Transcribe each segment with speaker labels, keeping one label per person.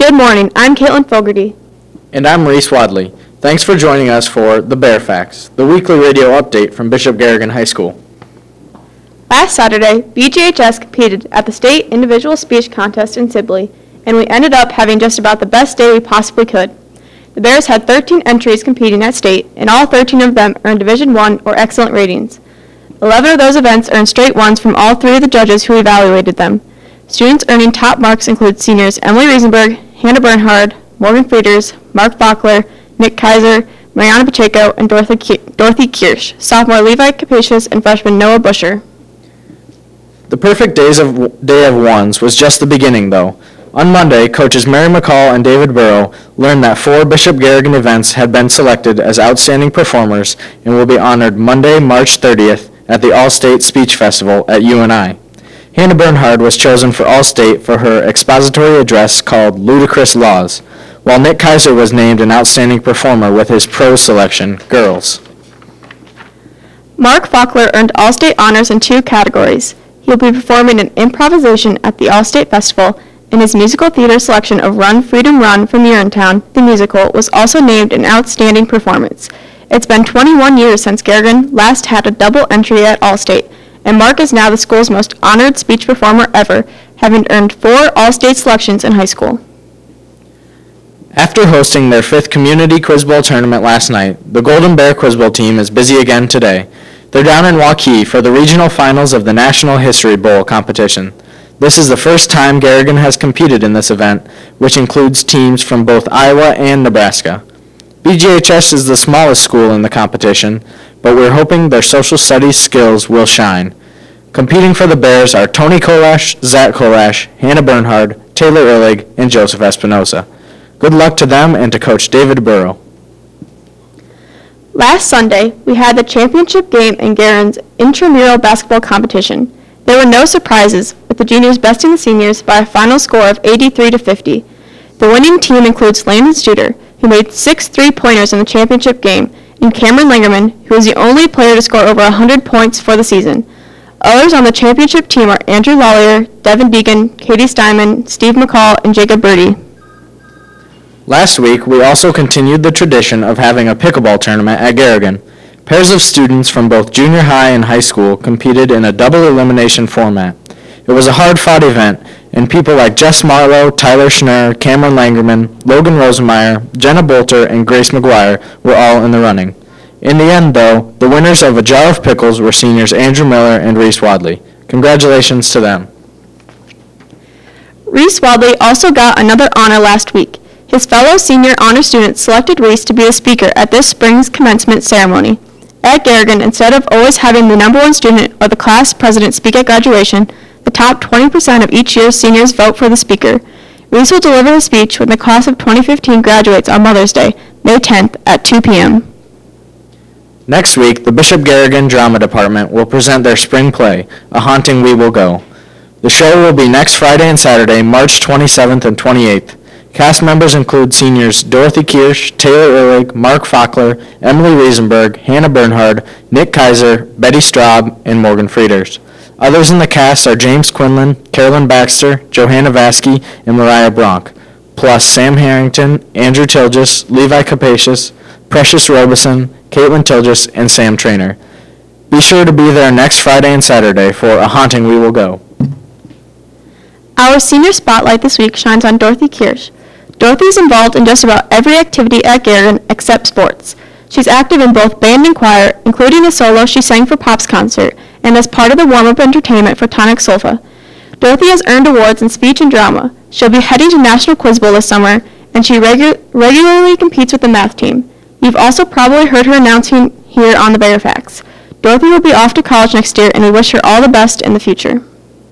Speaker 1: Good morning, I'm Caitlin Fogarty.
Speaker 2: And I'm Reese Wadley. Thanks for joining us for The Bear Facts, the weekly radio update from Bishop Garrigan High School.
Speaker 1: Last Saturday, BGHS competed at the state individual speech contest in Sibley, and we ended up having just about the best day we possibly could. The Bears had 13 entries competing at state, and all 13 of them earned Division I or excellent ratings. 11 of those events earned straight ones from all 3 of the judges who evaluated them. Students earning top marks include seniors Emily Riesenberg, Hannah Bernhard, Morgan Frieders, Mark Fockler, Nick Kaiser, Mariana Pacheco, and Dorothy Kirsch, sophomore Levi Capacious, and freshman Noah Busher.
Speaker 2: The perfect day of ones was just the beginning, though. On Monday, coaches Mary McCall and David Burrow learned that 4 Bishop Garrigan events had been selected as outstanding performers and will be honored Monday, March 30th at the All-State Speech Festival at UNI. Hannah Bernhard was chosen for All-State for her expository address called Ludicrous Laws, while Nick Kaiser was named an outstanding performer with his pro selection, Girls.
Speaker 1: Mark Fockler earned All-State honors in 2 categories. He will be performing an improvisation at the All-State Festival, and his musical theater selection of Run, Freedom, Run from Urinetown, the musical, was also named an outstanding performance. It's been 21 years since Garrigan last had a double entry at All-State, and Mark is now the school's most honored speech performer ever, having earned 4 All-State selections in high school.
Speaker 2: After hosting their 5th Community Quiz Bowl tournament last night, the Golden Bear Quiz Bowl team is busy again today. They're down in Waukee for the regional finals of the National History Bowl competition. This is the first time Garrigan has competed in this event, which includes teams from both Iowa and Nebraska. BGHS is the smallest school in the competition, but we're hoping their social studies skills will shine. Competing for the Bears are Tony Kolash, Zach Kolash, Hannah Bernhard, Taylor Illig, and Joseph Espinosa. Good luck to them and to Coach David Burrow.
Speaker 1: Last Sunday, we had the championship game in Garrigan's intramural basketball competition. There were no surprises, with the juniors besting the seniors by a final score of 83-50. The winning team includes Landon Studer, who made 6 3-pointers in the championship game, and Cameron Langerman, who is the only player to score over 100 points for the season. Others on the championship team are Andrew Lawlier, Devin Deegan, Katie Steinman, Steve McCall, and Jacob Birdie.
Speaker 2: Last week, we also continued the tradition of having a pickleball tournament at Garrigan. Pairs of students from both junior high and high school competed in a double elimination format. It was a hard-fought event, and people like Jess Marlowe, Tyler Schnurr, Cameron Langerman, Logan Rosemeyer, Jenna Bolter, and Grace McGuire were all in the running. In the end, though, the winners of a jar of pickles were seniors Andrew Miller and Reese Wadley. Congratulations to them.
Speaker 1: Reese Wadley also got another honor last week. His fellow senior honor students selected Reese to be the speaker at this spring's commencement ceremony. At Garrigan, instead of always having the number 1 student or the class president speak at graduation, the top 20% of each year's seniors vote for the speaker. Reese will deliver the speech when the class of 2015 graduates on Mother's Day, May 10th at 2 p.m.
Speaker 2: Next week, the Bishop Garrigan Drama Department will present their spring play, A Haunting We Will Go. The show will be next Friday and Saturday, March 27th and 28th. Cast members include seniors Dorothy Kirsch, Taylor Illig, Mark Fockler, Emily Riesenberg, Hannah Bernhard, Nick Kaiser, Betty Straub, and Morgan Frieders. Others in the cast are James Quinlan, Carolyn Baxter, Johanna Vasky, and Mariah Bronk, plus Sam Harrington, Andrew Tilgis, Levi Capacious, Precious Robeson, Caitlin Tilgis, and Sam Trainer. Be sure to be there next Friday and Saturday for A Haunting We Will Go.
Speaker 1: Our senior spotlight this week shines on Dorothy Kirsch. Dorothy is involved in just about every activity at Garrigan except sports. She's active in both band and choir, including a solo she sang for Pop's concert, and as part of the warm-up entertainment for Tonic Solfa. Dorothy has earned awards in speech and drama. She'll be heading to National Quiz Bowl this summer, and she regularly competes with the math team. You've also probably heard her announcing here on the Bear Facts. Dorothy will be off to college next year, and we wish her all the best in the future.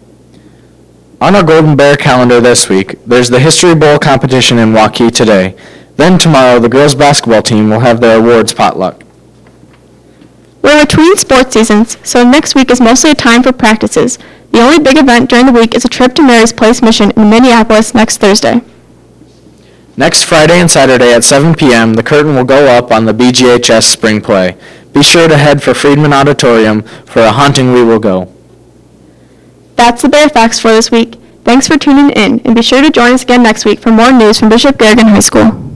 Speaker 2: On our Golden Bear calendar this week, there's the History Bowl competition in Waukee today. Then tomorrow, the girls' basketball team will have their awards potluck.
Speaker 1: We're between sports seasons, so next week is mostly a time for practices. The only big event during the week is a trip to Mary's Place Mission in Minneapolis next Thursday.
Speaker 2: Next Friday and Saturday at 7 p.m., the curtain will go up on the BGHS spring play. Be sure to head for Friedman Auditorium for A Haunting We Will Go.
Speaker 1: That's the Bear Facts for this week. Thanks for tuning in, and be sure to join us again next week for more news from Bishop Garrigan High School.